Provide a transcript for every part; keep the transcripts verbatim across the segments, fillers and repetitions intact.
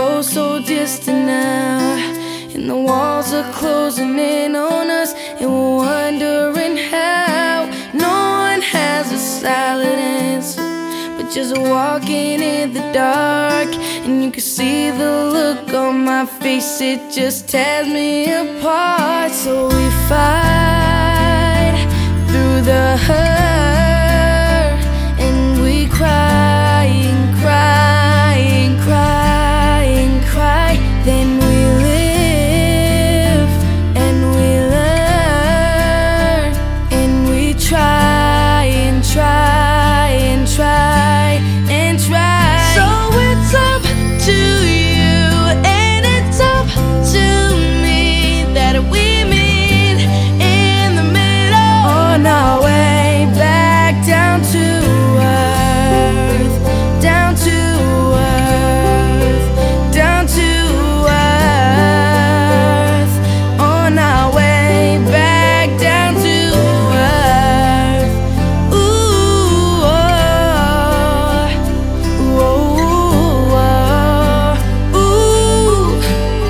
both so distant now, and the walls are closing in on us, and we're wondering how. No one has a silent answer, but just walking in the dark. And you can see the look on my face, it just tears me apart. So we fight through the hurt, and we cry and cry and cry and cry. Then we live and we learn, and we try and try and try and try. So it's up to you and it's up to me that we meet in the middle, on our way back down to earth, down to earth, down to earth, on our way back down to earth. Ooh, oh, ooh, oh, ooh.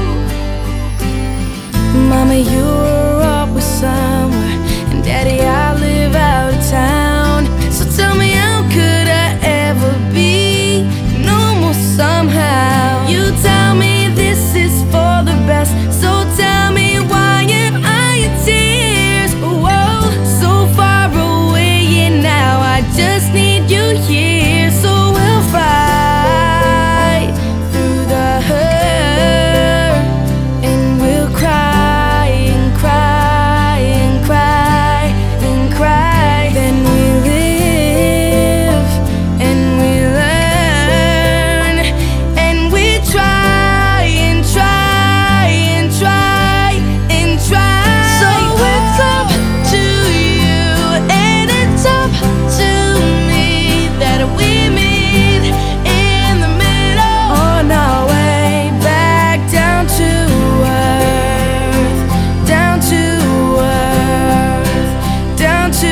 Mama, you were up with somewhere, and Daddy, I live out of town. So tell me, how could I ever be normal somehow? You tell me this is for the best, so tell me, why am I in tears? Whoa, so far away, and now I just need you here. So we'll fight through the hurt, and we'll cry and cry and cry and cry. Then we live and we learn, and we try and try and try and try. So it's up to you and it's up to me that we meet in the middle, on our way back down to earth, down to earth, down to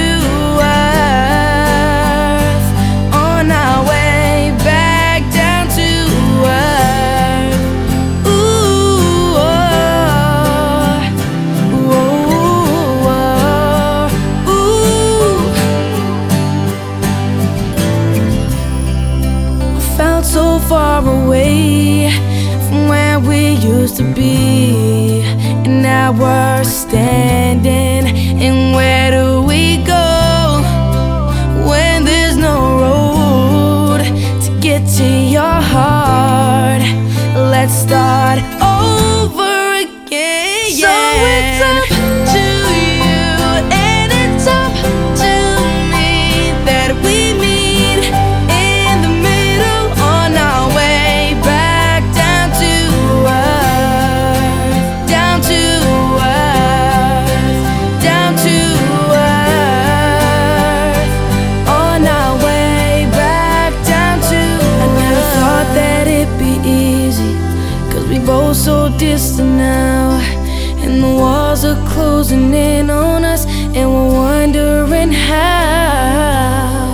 earth, on our way back down to earth. Ooh, oh, ooh, oh, ooh. Felt so far away from where we used to be, and now we're standing. And where do we go when there's no road to get to your heart? Let's start over again. So it's up to you and it's up to me that we meet in the middle, on our way back down to earth, down to earth, down to earth, on our way back down to earth. I never thought that it'd be easy, 'cause we both so distant now, and the walls are closing in on us, and we're wondering how.